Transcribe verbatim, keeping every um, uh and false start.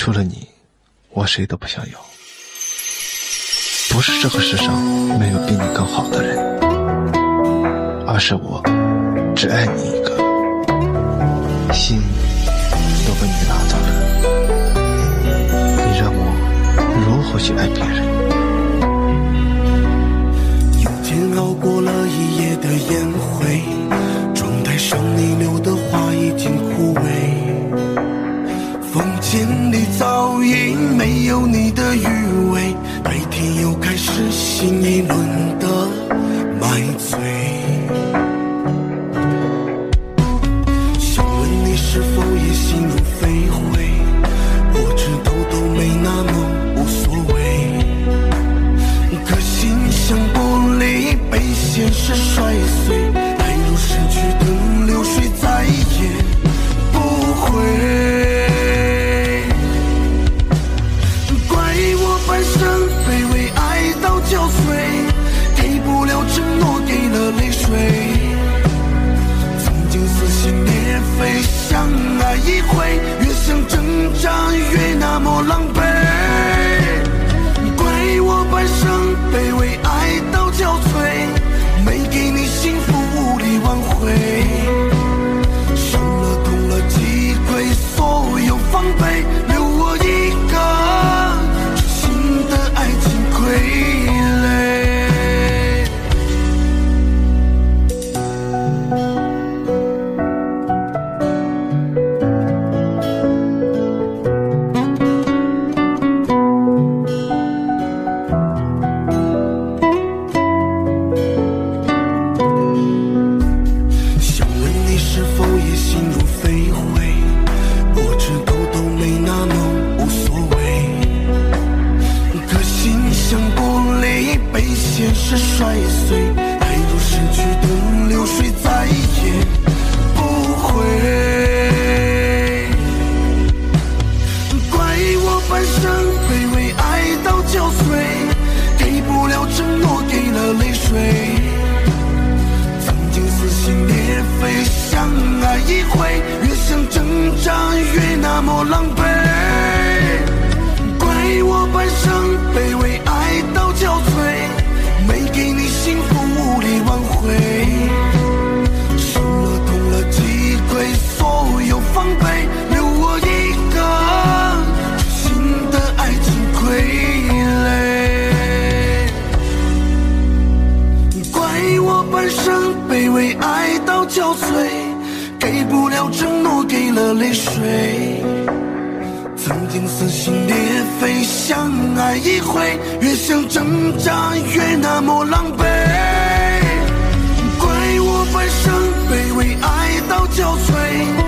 除了你，我谁都不想要。不是这个世上没有比你更好的人，而是我只爱你一个，心都被你拿走了。你让我如何去爱别人？ 有天熬过了一夜的烟灰，窗台上你留的花已经枯萎，房间里早已没有你的余味，白天又开始新一轮的买醉。想问你是否也心如飞灰，我知道都没那么无所谓，可心像玻璃被现实摔碎，爱如逝去的流水再也不回。半生卑微爱到憔悴，给不了承诺，给了泪水，曾经撕心裂肺相爱一回，越想挣扎越那么狼狈，怪我半生卑微爱到憔悴，没给你幸福无力挽回，伤了痛了击溃所有防备，留我一个爱情傀儡。想问你是否也心如飞灰，我知道都没那么无所谓，像玻璃被现实摔碎，爱如逝去的流水再也不回，怪我半生卑微爱到憔悴，给不了承诺，给了泪水，曾经撕心裂肺相爱一回，越想挣扎越那么狼狈，怪我半生卑微爱到憔悴，没给你幸福无力挽回，伤了痛了击溃所有防备，留我一个痴心的爱情傀儡，怪我半生卑微爱到憔悴，给不了承诺，给了泪水，曾经撕心裂肺相爱一回，越想挣扎越那么狼狈，怪我半生卑微爱到憔悴，